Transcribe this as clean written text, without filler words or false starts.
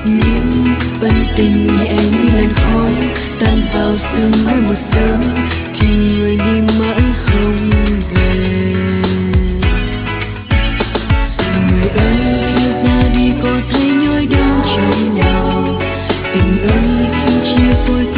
những ân tình nhẹ như làn khói tan vào sương mai một sớm thì người đi mãi không về. Người ơi khi ra đi có thấy nhói đau trong lòng, tình ơi khi chia phôi